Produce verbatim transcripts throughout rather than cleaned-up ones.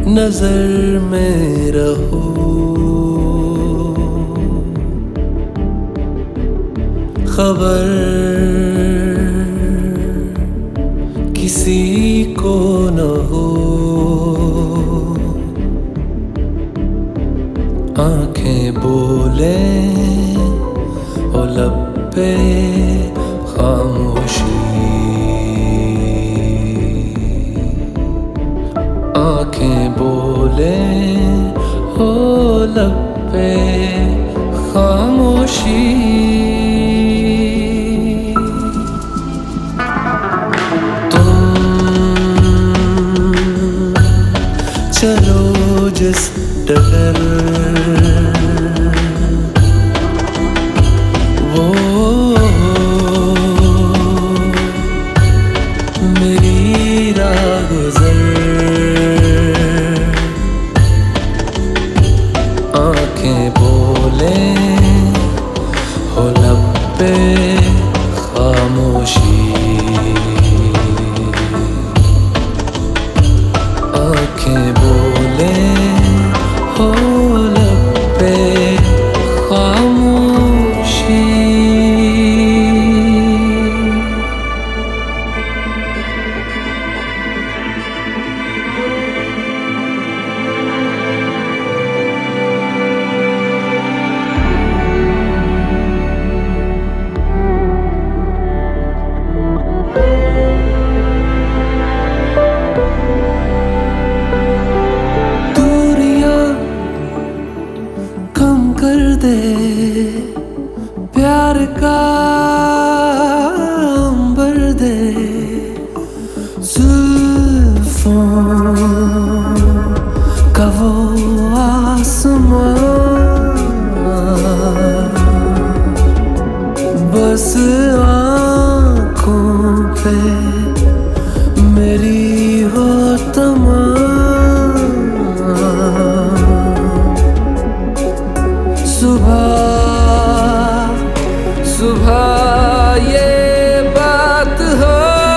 नजर में रहो, खबर किसी को न हो। आंखें बोले हो लब पे खामोशी, आंखें बोले हो लब पे खामोशी। चलो जिस डगर वो मेरी राह गुजर, आंखें बोले हो लब पे खामोशी, आंखें बोले हो लब पे खामोशी। कर दे प्यार का अंबर दे, जुल्फों का वो आसमां, बस आँखों पे मेरी हो तमा। सुबह सुबह ये बात हो,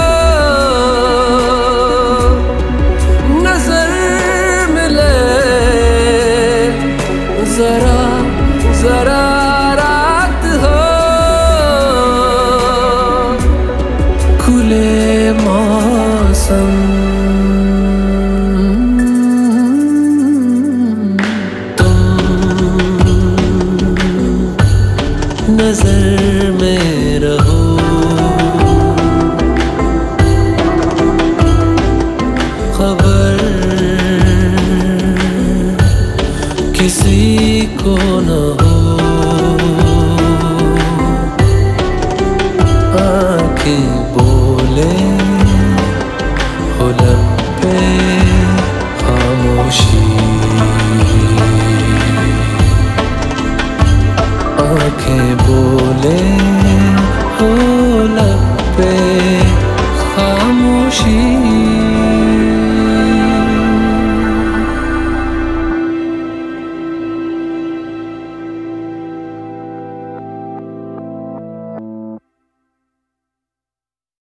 नजर मिले जरा जरा रात हो, खुले मौसम नजर में रहो, खबर किसी को न हो। आंखें बोले हो लब पे खामोशी, आंखें बोले हो लब पे खामोशी।